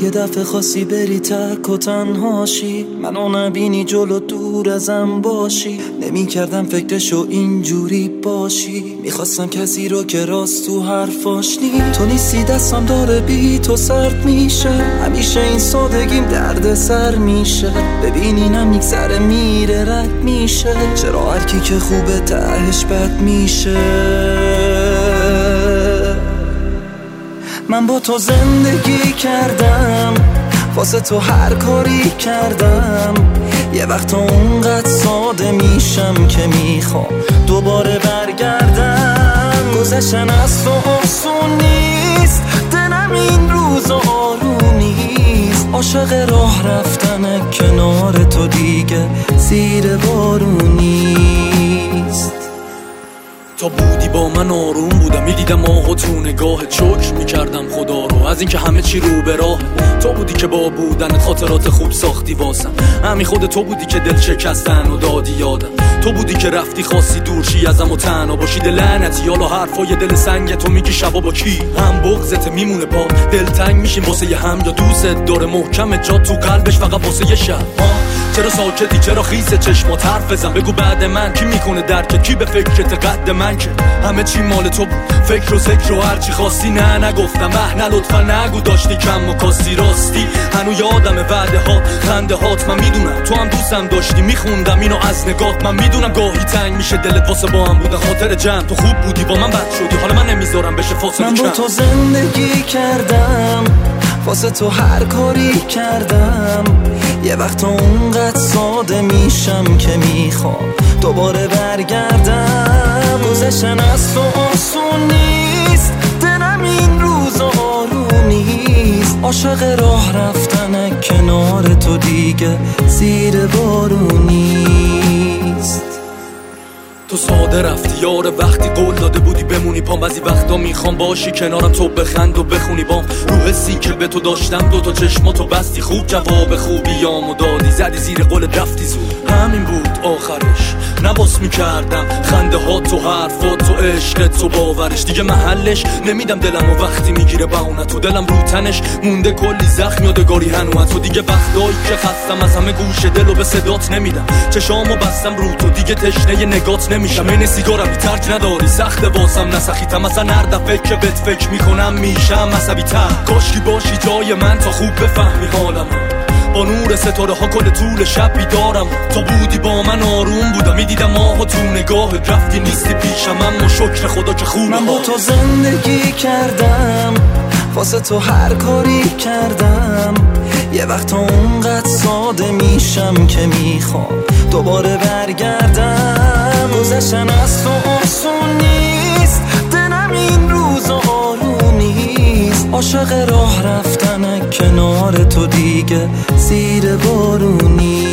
یه دفعه خواستی بری تک و تنهاشی، منو نبینی جلو دور ازم باشی. نمی کردم فکرشو اینجوری باشی، میخواستم کسی رو که راست تو حرفاش نی. تو نیستی دستم داره بی تو سرد میشه، همیشه این سادگیم درد سر میشه. ببینی نمیگذره میره رد میشه، چرا هرکی که خوبه تهش بد میشه. من با تو زندگی کردم، واسه تو هر کاری کردم. یه وقت اونقدر ساده میشم که میخوام دوباره برگردم. گذشتن از تو آسون نیست، دلم این روز آروم نیست. عاشق راه رفتن کنار تو دیگه زیر بارون نیست. تا بودی با من آروم بودم، میدیدم آهو تو نگاهت، شکر میکردم خدا رو از اینکه همه چی رو به راه. تو بودی که با بودنت خاطرات خوب ساختی واسم، همین خود تو بودی که دل شکستن و دادی یادم. تو بودی که رفتی خواستی دورشی ازم و تنها باشی. دل لعنتی حالا حرفای دل سنگ تو میگی شبا با کی؟ هم بغضت میمونه پا دلتنگ میشیم واسه یه هم، یا دوست داره محکم جا تو قلبش فقط واسه یه شب. چرا ساکتی؟ چرا خیسه چشمات حرف بزن؟ بگو بعد من کی میکنه درک؟ کی به فکرت قد من که همه چی مال تو بود؟ فکر و ذکر و هرچی خواستی نه نگفتم نه لطفا نگو داشتی کم و کاستی راستی. هنو یادم وعده ها خنده هات، من میدونم تو هم دوستم داشتی، میخوندم اینو از نگات. من میدونم گاهی تنگ میشه دلت واسه با هم بودن خاطر جمع. تو خوب بودی با من بد شدی، حالا من نمیذارم بشه فاصله. من با تو زندگی کردم، واسه تو هر کاری کردم. یه وقت اونقدر ساده میشم که میخوام دوباره برگردم. گذشتن از تو آسون نیست، دلم این روز آروم نیست. عاشق راه رفتن کنار تو دیگه زیر بارون نیست. تو ساده رفتی یار وقتی قول داده بودی بمونی پام. بعضی وقتا میخوام باشی کنارم تو بخند و بخونی بام. رو حسی که به تو داشتم دوتا چشماتو بستی خوب، جواب خوبیامو دادی زدی زیر قولت رفتی زود. همین بود آخرش، نباس میکردم خنده ها تو حرفات تو عشقت تو باورش. دیگه محلش نمیدم دلم و وقتی میگیره بهونه تو دلم رو تنش مونده کلی زخم یادگاری هنوز تو. دیگه وقتایی که خستم از همه گوش دل و به صدات نمیدم، چشامو بستم رو تو دیگه تشنه نگات نمیشم. این سیگارم بی ترک نداری سخت واسم نسخیتم، مثلا هر دفعه که بهت فکر میکنم میشم عصبی تر. کاشکی باشی جای من تا خوب بفهمی حالم، با نور ستاره ها کل طول شب بیدارم. تو بودی با من آروم بودم، میدیدم آها تو نگاهت، رفتی نیستی پیشم اما شکر خدا که خوبه. من با تو زندگی کردم، واسه تو هر کاری کردم. یه وقت اونقدر ساده میشم که میخوام دوباره برگردم. گذشتن از تو آسون نیست، دلم این روز آروم نیست. عاشق راه رفتن کنار تو دیگه زیر بارون نیست.